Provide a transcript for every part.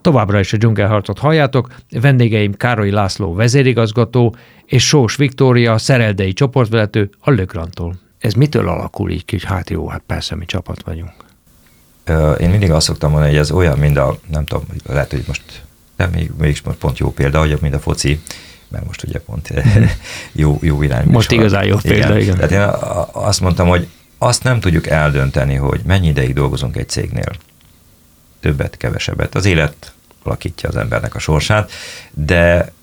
Továbbra is a dzsungelharcot halljátok, vendégeim Károly László vezérigazgató és Sós Viktória szereldei csoportvezető a Le Grand-tól. Ez mitől alakul így ki, hogy hát persze mi csapat vagyunk? Én mindig azt szoktam mondani, hogy ez olyan, mint nem tudom, lehet, hogy most, de mégis pont jó példa, hogy mint a foci, mert most ugye pont jó irány. Most igazán jó példa, igen. Tehát én azt mondtam, hogy azt nem tudjuk eldönteni, hogy mennyi ideig dolgozunk egy cégnél. Többet, kevesebbet. Az élet alakítja az embernek a sorsát, de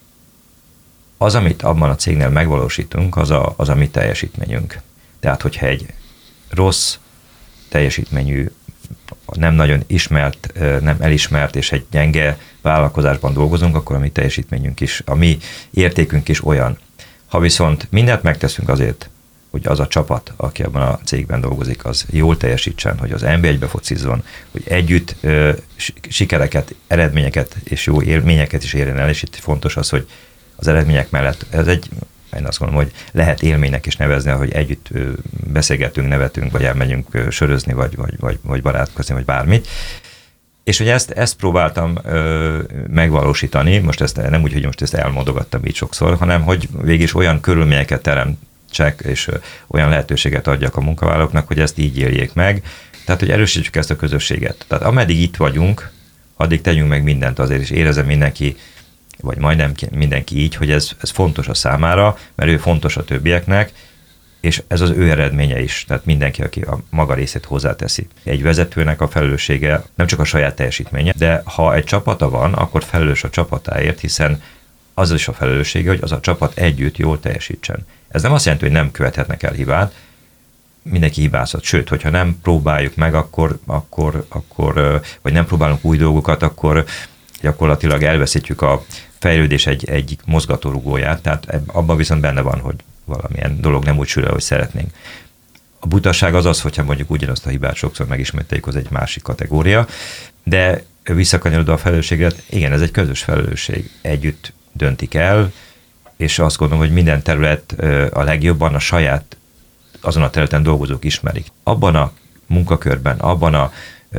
az, amit abban a cégnél megvalósítunk, az a mi teljesítményünk. Tehát, hogyha egy rossz teljesítményű, nem nagyon ismert, nem elismert és egy gyenge vállalkozásban dolgozunk, akkor a mi teljesítményünk is, a mi értékünk is olyan. Ha viszont mindent megteszünk azért, hogy az a csapat, aki abban a cégben dolgozik, az jól teljesítsen, hogy az NB1-be focizzon, hogy együtt sikereket, eredményeket és jó élményeket is érjen el, és itt fontos az, hogy az eredmények mellett én azt mondom, hogy lehet élménynek is nevezni, hogy együtt beszélgetünk, nevetünk, vagy elmegyünk sörözni, vagy barátkozni, vagy bármit. És hogy ezt próbáltam megvalósítani, most ezt nem úgy, hogy most ezt elmondogattam így sokszor, hanem hogy végig is olyan körülményeket teremtsek, és olyan lehetőséget adjak a munkavállalóknak, hogy ezt így éljék meg. Tehát, hogy erősítsük ezt a közösséget. Tehát ameddig itt vagyunk, addig tegyünk meg mindent azért, és érezem mindenki, vagy majdnem mindenki így, hogy ez fontos a számára, mert ő fontos a többieknek, és ez az ő eredménye is, tehát mindenki, aki a maga részét hozzáteszi. Egy vezetőnek a felelőssége nem csak a saját teljesítménye, de ha egy csapata van, akkor felelős a csapatáért, hiszen az is a felelőssége, hogy az a csapat együtt jól teljesítsen. Ez nem azt jelenti, hogy nem követhetnek el hibát, mindenki hibázhat, sőt, hogyha nem próbáljuk meg, akkor vagy nem próbálunk új dolgokat, akkor gyakorlatilag elveszítjük a fejlődés egyik mozgatórugóját, tehát abban viszont benne van, hogy valamilyen dolog nem úgy sül el, hogy szeretnénk. A butaság az, hogyha mondjuk ugyanazt a hibát sokszor megismételjük, az egy másik kategória, de visszakanyarodva a felelősséget, igen, ez egy közös felelősség. Együtt döntik el, és azt gondolom, hogy minden terület a legjobban a saját azon a területen dolgozók ismerik. Abban a munkakörben, abban a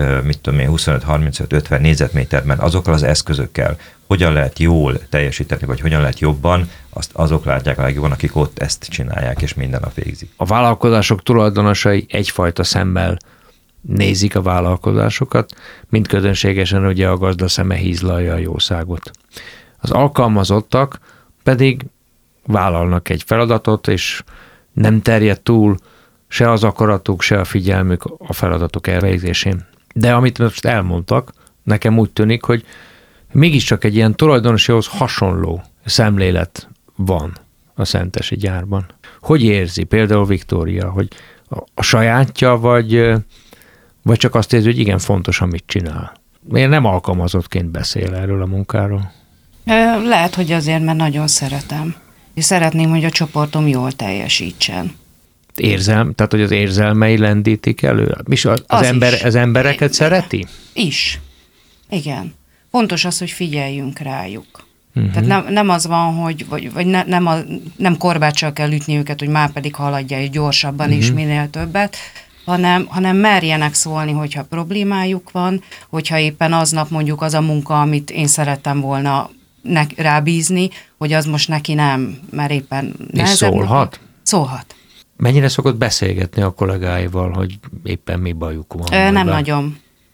25-35-50 négyzetméterben azokkal az eszközökkel hogyan lehet jól teljesíteni, vagy hogyan lehet jobban, azt azok látják a legjobban, akik ott ezt csinálják, és minden nap végzik. A vállalkozások tulajdonosai egyfajta szemmel nézik a vállalkozásokat, mint közönségesen ugye a gazda szeme hízlalja a jószágot. Az alkalmazottak pedig vállalnak egy feladatot, és nem terjed túl se az akaratuk, se a figyelmük a feladatok elvégzésén. De amit most elmondtak, nekem úgy tűnik, hogy mégiscsak egy ilyen tulajdonoshoz hasonló szemlélet van a szentesi gyárban. Hogy érzi például Viktória, hogy a sajátja, vagy csak azt érzi, hogy igen fontos, amit csinál? Miért nem alkalmazottként beszél erről a munkáról? Lehet, hogy azért, mert nagyon szeretem. És szeretném, hogy a csoportom jól teljesítsen. Tehát, hogy az érzelmei lendítik elő? Az embereket szereti? Is. Igen. Fontos az, hogy figyeljünk rájuk. Tehát nem az van, hogy nem korbáccsal kell ütni őket, hogy már pedig haladja és gyorsabban és minél többet, hanem merjenek szólni, hogyha problémájuk van, hogyha éppen aznap mondjuk az a munka, amit én szerettem volna rábízni, hogy az most neki nem, mert éppen nehezebb. És szólhat? Szólhat. Mennyire szokott beszélgetni a kollégáival, hogy éppen mi bajuk van? Nem nagyon.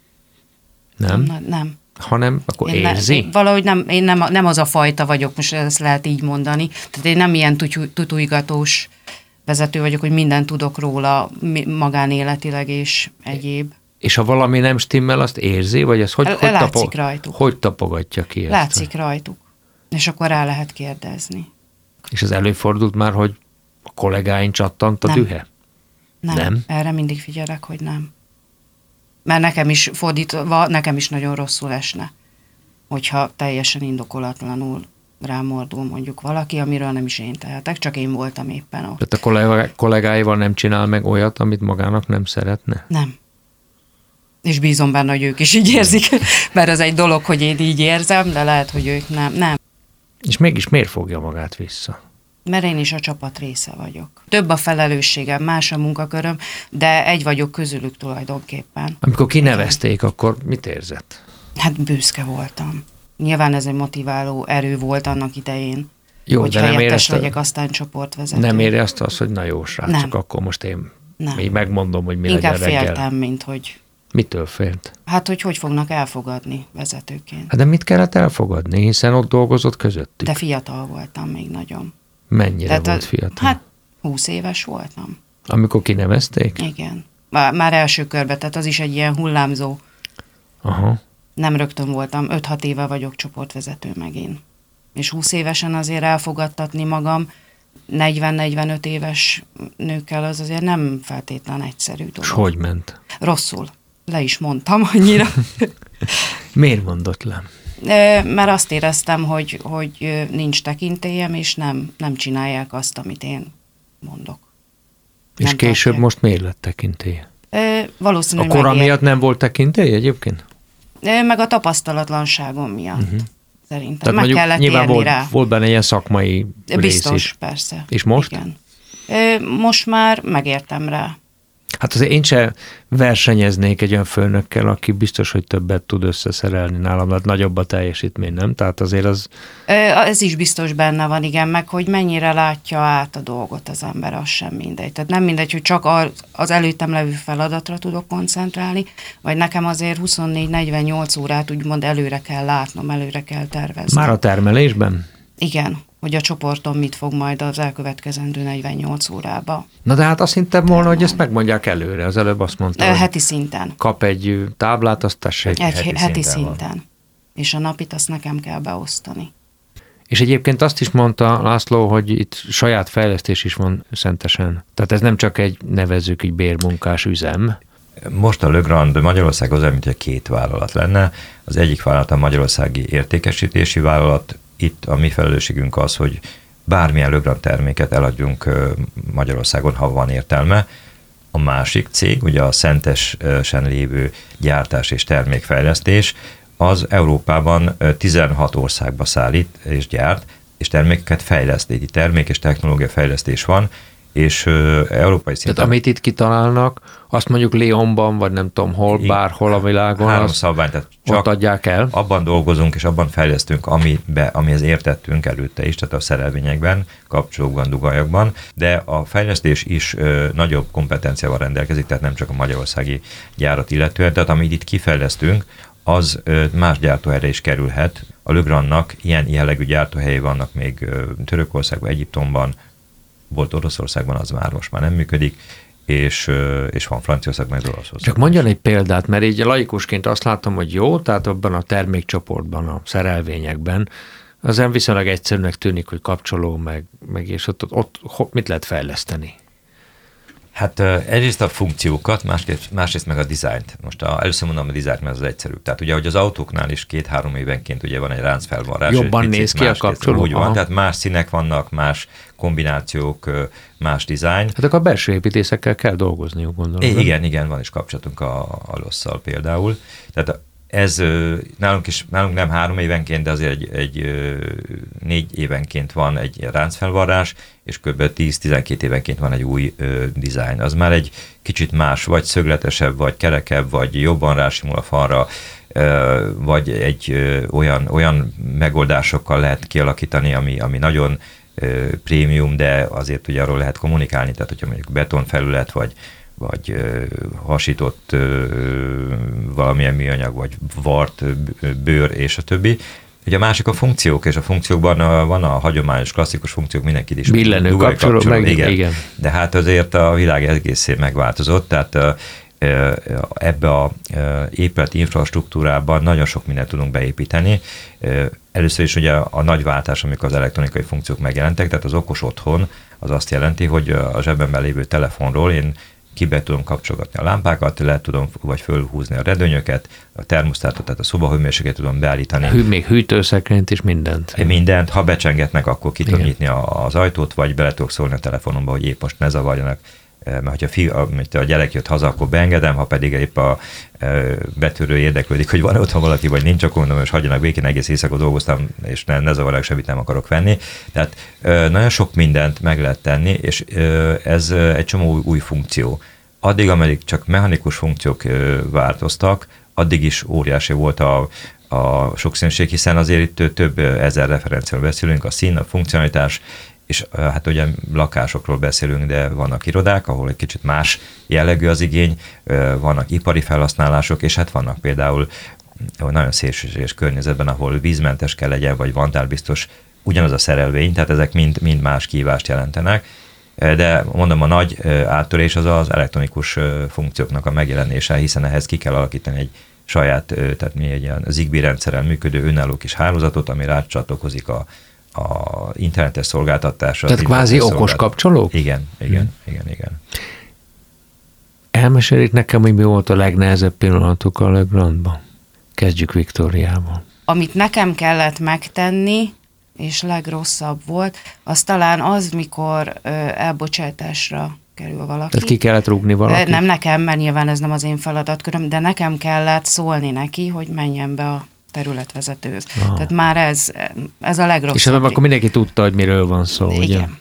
Nem? Hanem akkor érzi? Valahogy én nem az a fajta vagyok, most ezt lehet így mondani. Tehát én nem ilyen tutujgatós vezető vagyok, hogy mindent tudok róla magánéletileg és egyéb. És ha valami nem stimmel, azt érzi? Vagy ez látszik rajtuk. Hogy tapogatja ki ezt? Látszik rajtuk. És akkor rá lehet kérdezni. És az előfordult már, hogy a kollégáin csattant a dühe? Nem. Erre mindig figyelek, hogy nem. Mert nekem is fordítva, nekem is nagyon rosszul esne, hogyha teljesen indokolatlanul rámordul mondjuk valaki, amiről nem is én tehetek, csak én voltam éppen ott. Tehát a kollégáival nem csinál meg olyat, amit magának nem szeretne? Nem. És bízom benne, hogy ők is így érzik, mert ez egy dolog, hogy én így érzem, de lehet, hogy ők nem. És mégis miért fogja magát vissza? Mert én is a csapat része vagyok. Több a felelősségem, más a munkaköröm, de egy vagyok közülük tulajdonképpen. Amikor kinevezték, akkor mit érzett? Hát büszke voltam. Nyilván ez egy motiváló erő volt annak idején, jó, hogy de nem helyettes legyek, aztán csoportvezető. Nem érezte azt, hogy na jó, srácok, akkor most én még megmondom, hogy mi inkább legyen reggel. Inkább féltem, mint hogy... Mitől félt? Hát, hogy fognak elfogadni vezetőként. Hát de mit kellett elfogadni, hiszen ott dolgozott közöttük? De fiatal voltam még nagyon. Mennyire volt fiatal? Hát 20 éves voltam. Amikor kinevezték? Igen. Már első körbe, tehát az is egy ilyen hullámzó. Aha. Nem rögtön voltam, 5-6 éve vagyok csoportvezető megint. És 20 évesen azért elfogadtatni magam, 40-45 éves nőkkel az azért nem feltétlen egyszerű dolog. És hogy ment? Rosszul. Le is mondtam annyira. Miért mondott le? Mert azt éreztem, hogy nincs tekintélyem, és nem csinálják azt, amit én mondok. És nem később tartják. most miért lett tekintélye? Valószínűleg a kora miatt nem volt tekintély egyébként? Meg a tapasztalatlanságom miatt. Szerintem. Tehát meg kellett nyilván érni rá. Volt benne ilyen szakmai Biztos, rész is. persze. És most? Igen. Most már megértem rá. Hát azért én sem versenyeznék egy olyan főnökkel, aki biztos, hogy többet tud összeszerelni nálam, hát nagyobb a teljesítmény, nem? Tehát azért az... Ez is biztos benne van, igen, meg hogy mennyire látja át a dolgot az ember, az sem mindegy. Tehát nem mindegy, hogy csak az előttem levő feladatra tudok koncentrálni, vagy nekem azért 24-48 órát úgymond előre kell látnom, előre kell tervezni. Már a termelésben? Igen, hogy a csoportom mit fog majd az elkövetkezendő 48 órába. Na de hát azt hittem volna, hogy ezt megmondják előre. Az előbb azt mondta, heti szinten. Kap egy táblát, azt tessék. Heti szinten. És a napit azt nekem kell beosztani. És egyébként azt is mondta László, hogy itt saját fejlesztés is van Szentesen. Tehát ez nem csak egy nevezzük így bérmunkás üzem. Most a Le Grand Magyarország az olyan, mint egy két vállalat lenne. Az egyik vállalat a Magyarországi Értékesítési Vállalat. Itt a mi felelősségünk az, hogy bármilyen Le Grand terméket eladjunk Magyarországon, ha van értelme. A másik cég, ugye a Szentesen lévő gyártás és termékfejlesztés, az Európában 16 országba szállít és gyárt, és termékeket fejleszt. Így termék és technológia fejlesztés van, és európai szinten... Tehát amit itt kitalálnak, azt mondjuk Lyonban, vagy nem tudom hol, bárhol a világon, 3 szabvány, tehát csak ott adják el. Abban dolgozunk, és abban fejlesztünk, amihez értettünk előtte is, tehát a szerelvényekben, kapcsolókban, dugaljakban, de a fejlesztés is nagyobb kompetenciával rendelkezik, tehát nem csak a magyarországi gyárat illetően, tehát amit itt kifejlesztünk, az más gyártóhelyre is kerülhet. A Le Grandnak ilyen jellegű gyártóhelyei vannak még Törökországban, Egyiptomban, volt Oroszországban, az már most már nem működik, és van Franciaországban, meg Oroszországban. Csak mondjon egy példát, mert így laikusként azt látom, hogy jó, tehát abban a termékcsoportban, a szerelvényekben, az viszonylag egyszerűnek tűnik, hogy kapcsoló, meg és ott mit lehet fejleszteni? Hát egyrészt a funkciókat, másrészt meg a dizájnt. Most először mondom a dizájnt, mert az egyszerű. Tehát ugye, hogy az autóknál is 2-3 évenként ugye van egy ráncfelvarrás. Jobban néz ki a kapcsoló. Úgy van, tehát más színek vannak, más kombinációk, más dizájn. Hát akkor a belső építészekkel kell dolgozniuk, gondolom. Igen, van is kapcsolatunk a LOSZ-szal például. Tehát ez nálunk nem 3 évenként, de azért egy 4 évenként van egy ráncfelvarrás, és kb. 10-12 évenként van egy új dizájn. Az már egy kicsit más, vagy szögletesebb, vagy kerekebb, vagy jobban rásimul a falra, vagy egy olyan megoldásokkal lehet kialakítani, ami nagyon prémium, de azért ugye arról lehet kommunikálni, tehát hogyha mondjuk betonfelület, vagy hasított valamilyen műanyag, vagy vart, bőr, és a többi. Ugye a másik a funkciók, és a funkciókban van a hagyományos, klasszikus funkciók, mindenki is. Billenő kapcsoló, igen. De hát azért a világ egészén megváltozott, tehát ebbe a épületi infrastruktúrában nagyon sok mindent tudunk beépíteni. Először is ugye a nagy váltás, amikor az elektronikai funkciók megjelentek, tehát az okos otthon az azt jelenti, hogy a zsebemben lévő telefonról én kibe tudom kapcsolgatni a lámpákat, le tudom, vagy fölhúzni a redőnyöket, a termosztátot, tehát a szobahőmérsékletet tudom beállítani. Még hűtőszekrényt is mindent. Mindent, ha becsengetnek, akkor ki tudom nyitni az ajtót, vagy bele tudok szólni a telefonomba, hogy épp most ne zavarjanak, mert hogyha a gyerek jött haza, akkor beengedem, ha pedig épp a betörő érdeklődik, hogy van otthon valaki, vagy nincs, akkor mondom, és hagyjanak békén, egész éjszaka dolgoztam, és ne zavarják, semmit nem akarok venni. Tehát nagyon sok mindent meg lehet tenni, és ez egy csomó új funkció. Addig, ameddig csak mechanikus funkciók változtak, addig is óriási volt a sokszínűség, hiszen azért itt több ezer referenciáról beszélünk, a szín, a funkcionalitás, és hát ugye lakásokról beszélünk, de vannak irodák, ahol egy kicsit más jellegű az igény, vannak ipari felhasználások, és hát vannak például nagyon szélsőséges környezetben, ahol vízmentes kell legyen, vagy vantárbiztos ugyanaz a szerelvény, tehát ezek mind más kihívást jelentenek. De mondom, a nagy áttörés az elektronikus funkcióknak a megjelenése, hiszen ehhez ki kell alakítani egy saját, tehát mi egy ilyen Zigbee rendszeren működő önálló kis hálózatot, ami rácsatlakozik a internetes szolgáltatásra. Tehát kvázi okos kapcsolók? Igen. Elmesélik nekem, hogy mi volt a legnehezebb pillanatuk a Legrandban. Kezdjük Viktóriával. Amit nekem kellett megtenni, és legrosszabb volt, az talán az, mikor elbocsátásra kerül valaki. Tehát ki kellett rúgni valakit? Nem nekem, mert nyilván ez nem az én feladatköröm, de nekem kellett szólni neki, hogy menjen be a területvezetőhöz. Tehát már ez a legrosszabb. És akkor mindenki tudta, hogy miről van szó, ugye? Igen.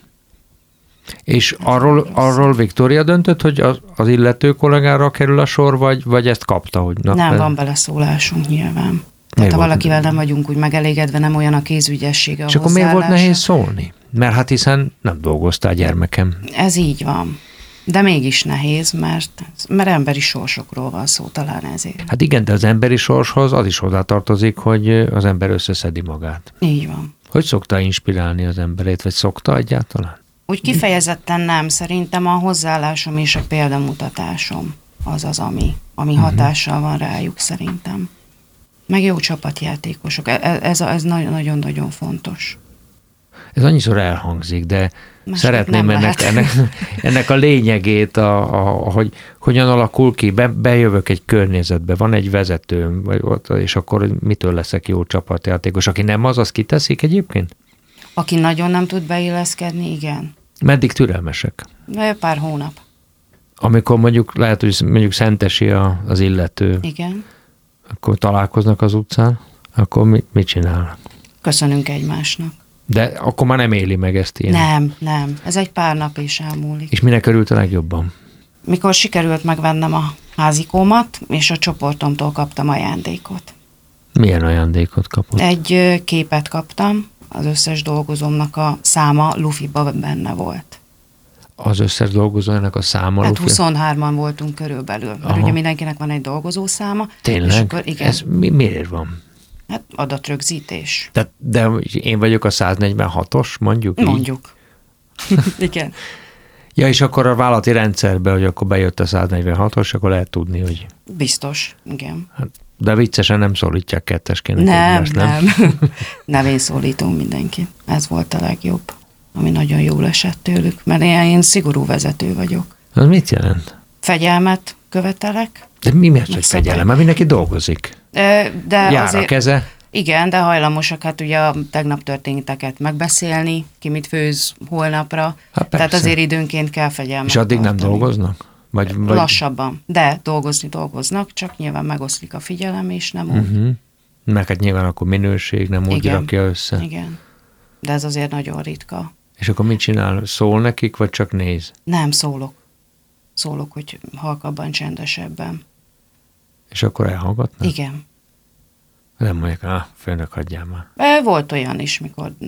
És arról Viktória döntött, hogy az illető kollégára kerül a sor, vagy ezt kapta? Hogy nem, van beleszólásunk nyilván. Tehát ha valakivel nem vagyunk úgy megelégedve, nem olyan a kézügyessége, a és akkor miért volt nehéz szólni? Mert hát hiszen nem dolgoztál gyermekem. Ez így van. De mégis nehéz, mert emberi sorsokról van szó, talán ezért. Hát igen, de az emberi sorshoz az is hozzátartozik, hogy az ember összeszedi magát. Így van. Hogy szokta inspirálni az emberét, vagy szokta egyáltalán? Úgy kifejezetten nem. Szerintem a hozzáállásom és a példamutatásom az, ami hatással van rájuk szerintem. Meg jó csapatjátékosok. Ez nagyon-nagyon fontos. Ez annyiszor elhangzik, de szeretném ennek a lényegét, hogy hogyan alakul ki, bejövök egy környezetbe, van egy vezetőm, és akkor mitől leszek jó csapatjátékos? Aki nem az kiteszik egyébként? Aki nagyon nem tud beilleszkedni, igen. Meddig türelmesek? Pár hónap. Amikor lehet, hogy mondjuk szentesi az illető. Igen. Akkor találkoznak az utcán, akkor mit csinálnak? Köszönünk egymásnak. De akkor már nem éli meg ezt ilyen? Nem. Ez egy pár nap is elmúlik. És minek örült a legjobban? Mikor sikerült megvennem a házikómat, és a csoportomtól kaptam ajándékot. Milyen ajándékot kapott? Egy képet kaptam, az összes dolgozómnak a száma lufiba benne volt. Az összes dolgozónak a száma Hát lufi? 23-an voltunk körülbelül, mert ugye mindenkinek van egy dolgozó száma. Tényleg? Akkor, igen. Ez miért van? Hát adatrögzítés. De én vagyok a 146-os, mondjuk? Mondjuk. Igen. Ja, és akkor a vállalati rendszerbe, hogy akkor bejött a 146-os, akkor lehet tudni, hogy... Biztos, igen. Hát, de viccesen nem szólítják kettesként. Nem. Nevén szólítunk mindenkit. Ez volt a legjobb, ami nagyon jól esett tőlük, mert én szigorú vezető vagyok. Az mit jelent? Fegyelmet követelek. De miért, hogy fegyelem? Mert mindenki dolgozik. De jár azért, a keze. Igen, de hajlamosak hát ugye a tegnap történteket megbeszélni, ki mit főz holnapra. Tehát azért időnként kell fegyelmet. És addig tartani. nem dolgoznak? Vagy... Lassabban. De dolgoznak, csak nyilván megoszlik a figyelem, és nem úgy. Mert hát nyilván akkor minőség nem úgy rakja össze. Igen. De ez azért nagyon ritka. És akkor mit csinál? Szól nekik, vagy csak néz? Nem, szólok. Szólok, hogy halkabban, csendesebben. És akkor elhallgatnak? Igen. Nem mondják, főnök, hagyjál már. Volt olyan is,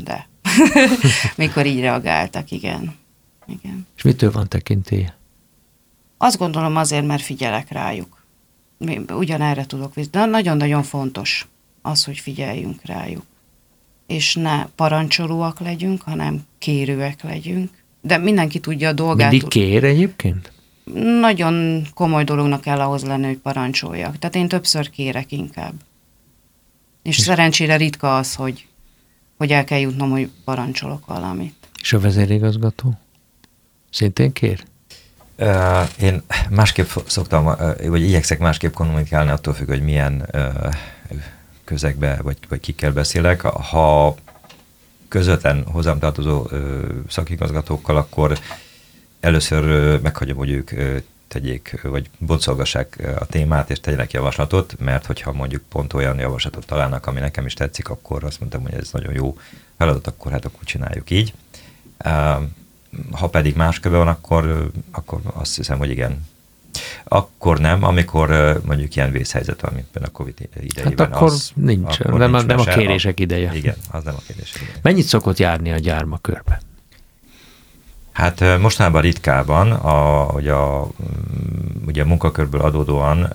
mikor így reagáltak, igen. És mitől van tekintélye? Azt gondolom azért, mert figyelek rájuk. Ugyanerre tudok de nagyon-nagyon fontos az, hogy figyeljünk rájuk. És ne parancsolóak legyünk, hanem kérőek legyünk. De mindenki tudja a dolgát. Mindig kér egyébként? Nagyon komoly dolognak kell ahhoz lenni, hogy parancsoljak. Tehát én többször kérek inkább. És szerencsére ritka az, hogy el kell jutnom, hogy parancsolok valamit. És a vezérigazgató? Szintén kér? Én másképp szoktam, vagy igyekszek másképp kommunikálni, attól függ, hogy milyen közegbe, vagy kikkel beszélek. Ha közvetlen hozzám tartozó szakigazgatókkal, akkor először meghagyom, hogy ők tegyék, vagy boncolgassák a témát, és tegyenek javaslatot, mert hogyha mondjuk pont olyan javaslatot találnak, ami nekem is tetszik, akkor azt mondtam, hogy ez nagyon jó feladat, akkor csináljuk így. Ha pedig más köve van, akkor azt hiszem, hogy igen. Akkor nem, amikor mondjuk ilyen vészhelyzet van, mint a Covid idejében. Hát akkor nincs, akkor nem a kérések ideje. Igen, az nem a kérések ideje. Mennyit szokott járni a gyármakörbe? Hát mostanában ritkában, ugye a munkakörből adódóan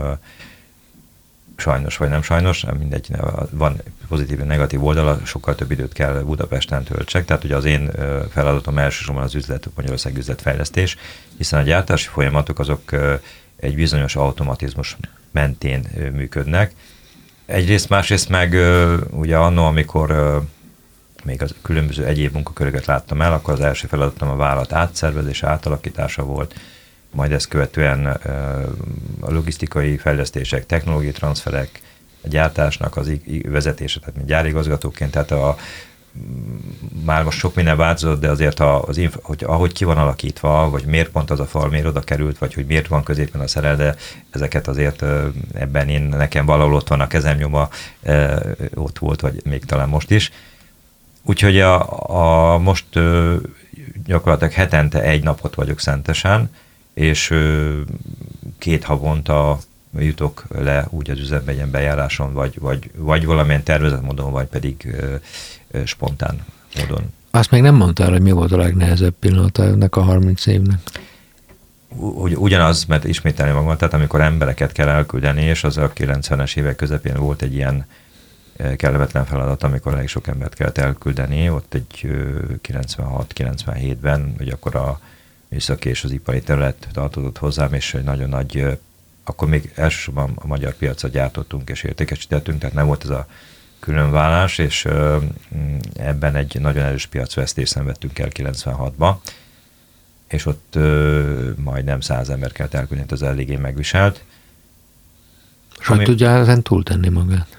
sajnos vagy nem sajnos, mindegy, van pozitív és negatív oldala, sokkal több időt kell Budapesten töltsek, tehát ugye az én feladatom elsősorban az Magyarország üzletfejlesztés, hiszen a gyártási folyamatok azok egy bizonyos automatizmus mentén működnek. Egyrészt, másrészt meg ugye anno, amikor még az különböző egyéb munkaköröket láttam el, akkor az első feladatom a vállalat átszervezése, átalakítása volt, majd ezt követően a logisztikai fejlesztések, technológiai transferek, a gyártásnak az vezetése, tehát mint gyárigazgatóként, tehát már most sok minden változott, de azért hogy ahogy ki van alakítva, vagy miért pont az a fal, miért oda került, vagy hogy miért van középen a szerel, de ezeket azért ebben nekem valahol ott van a kezemnyoma, ott volt, vagy még talán most is. Úgyhogy most gyakorlatilag hetente egy napot vagyok Szentesen, és 2 havonta jutok le úgy az üzembe egy ilyen bejáráson, vagy valamilyen tervezett módon, vagy pedig spontán módon. Azt még nem mondtál, hogy mi volt a legnehezebb pillanata ennek a 30 évnek? Ugyanaz, mert ismételni magam, tehát amikor embereket kell elküldeni, és az a 90-es évek közepén volt egy ilyen kellemetlen feladat, amikor elég sok embert kellett elküldeni, ott egy 96-97-ben, hogy akkor a műszaki és az ipari terület tartozott hozzám, és egy nagyon nagy, akkor még elsősorban a magyar piacra gyártottunk és értékesítettünk, tehát nem volt ez a különvállás, és ebben egy nagyon erős piacvesztést szenvedtünk el 96-ba, és ott majdnem 100 ember kellett elküldeni, az eléggé megviselt. És hogy tudja ezen túltenni magát?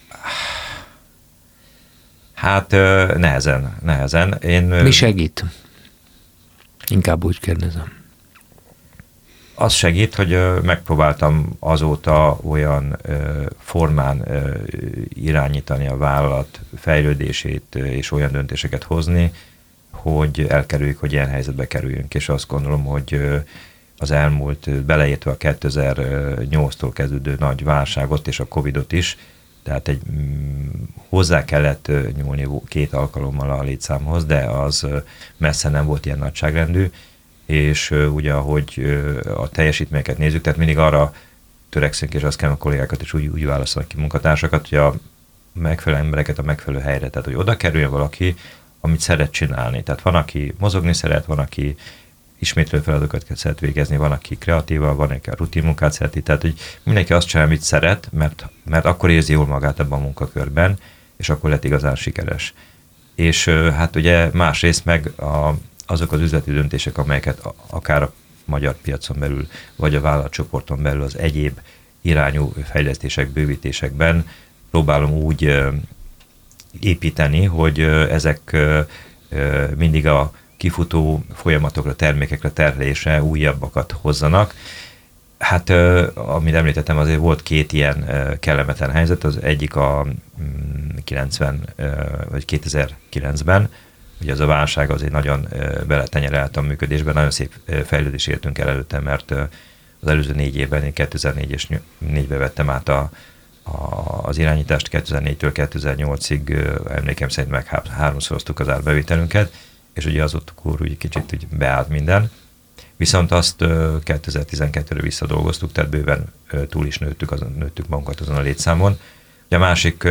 Hát nehezen. Mi segít? Inkább úgy kérdezem. Az segít, hogy megpróbáltam azóta olyan formán irányítani a vállalat fejlődését és olyan döntéseket hozni, hogy elkerüljük, hogy ilyen helyzetbe kerüljünk. És azt gondolom, hogy az elmúlt, beleértve a 2008-tól kezdődő nagy válságot és a Covidot is, tehát hozzá kellett nyúlni 2 alkalommal a létszámhoz, de az messze nem volt ilyen nagyságrendű, és ugye ahogy a teljesítményeket nézzük, tehát mindig arra törekszünk, és azt kell a kollégákat is úgy válaszolnak ki munkatársakat, hogy a megfelelő embereket a megfelelő helyre, tehát hogy oda kerüljön valaki, amit szeret csinálni. Tehát van, aki mozogni szeret, van, aki ismétlő feladatokat szeret végezni, van, aki kreatíva, van, aki a rutin munkát szereti, tehát hogy mindenki azt csinál, amit szeret, mert akkor érzi jól magát ebben a munkakörben, és akkor lett igazán sikeres. És hát ugye másrészt meg azok az üzleti döntések, amelyeket akár a magyar piacon belül, vagy a vállalatcsoporton belül az egyéb irányú fejlesztések, bővítésekben próbálom úgy építeni, hogy ezek mindig a kifutó folyamatokra, termékekre, terhelésre újabbakat hozzanak. Hát, amit említettem, azért volt 2 ilyen kellemetlen helyzet, az egyik a 2009-ben, ugye az a válság azért nagyon beletenyerelt a működésben, nagyon szép fejlődés értünk el előtte, mert az előző 4 évben, én 2004 és 4-ben vettem át az irányítást, 2004-től 2008-ig emlékem szerint meg 3-szoroztuk az árbevételünket, és ugye azokkor úgy kicsit úgy beállt minden. Viszont azt 2012-re visszadolgoztuk, tehát bőven túl is nőttük magunkat azon a létszámon. Ugye a másik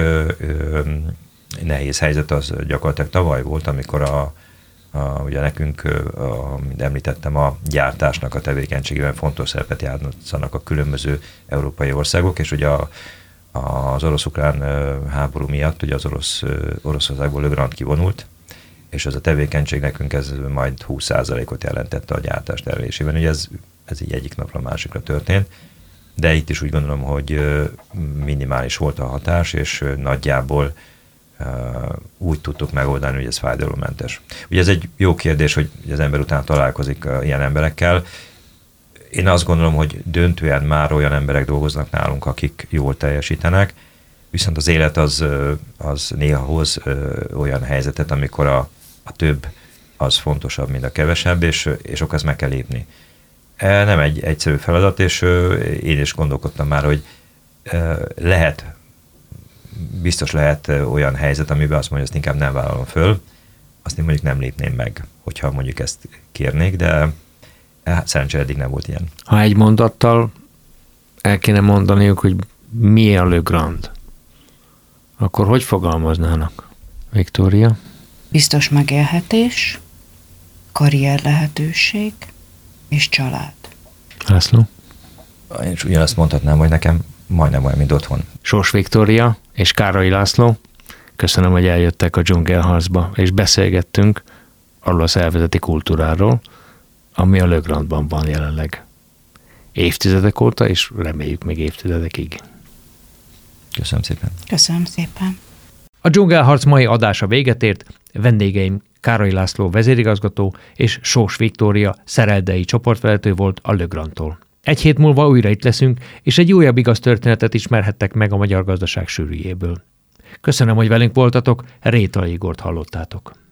nehéz helyzet az gyakorlatilag tavaly volt, amikor ugye nekünk, mint említettem, a gyártásnak a tevékenységében fontos szerepet játszanak a különböző európai országok, és ugye az orosz-ukrán háború miatt ugye az Oroszországból Le Grand kivonult, és ez a tevékenység nekünk ez majd 20%-ot jelentette a gyártás termelésében. Ugye ez így egyik napra a másikra történt, de itt is úgy gondolom, hogy minimális volt a hatás, és nagyjából úgy tudtuk megoldani, hogy ez fájdalommentes. Ugye ez egy jó kérdés, hogy az ember után találkozik ilyen emberekkel. Én azt gondolom, hogy döntően már olyan emberek dolgoznak nálunk, akik jól teljesítenek, viszont az élet az néha hoz olyan helyzetet, amikor a több az fontosabb, mint a kevesebb, és akkor ezt meg kell lépni. Nem egy egyszerű feladat, és én is gondolkodtam már, hogy biztos lehet olyan helyzet, amiben azt mondja, hogy ezt inkább nem vállalom föl, azt én mondjuk nem lépném meg, hogyha mondjuk ezt kérnék, de szerencsére eddig nem volt ilyen. Ha egy mondattal el kéne mondaniuk, hogy mi a Le Grand, akkor hogy fogalmaznának? Viktória? Biztos megélhetés, karrier lehetőség és család. László? Én is ugyanazt mondhatnám, hogy nekem majdnem olyan, mint otthon. Sós Viktória és Károly László, köszönöm, hogy eljöttek a Dzsungelharcba, és beszélgettünk arról a szervezeti kultúráról, ami a Le Grandban van jelenleg. Évtizedek óta, és reméljük még évtizedekig. Köszönöm szépen. Köszönöm szépen. A Dzsungelharc mai adása véget ért, vendégeim Károly László vezérigazgató és Sós Viktória szereldei csoportvezető volt a Le Grandtól. Egy hét múlva újra itt leszünk, és egy újabb igaz történetet ismerhettek meg a magyar gazdaság sűrűjéből. Köszönöm, hogy velünk voltatok, Rétai Igort hallottátok.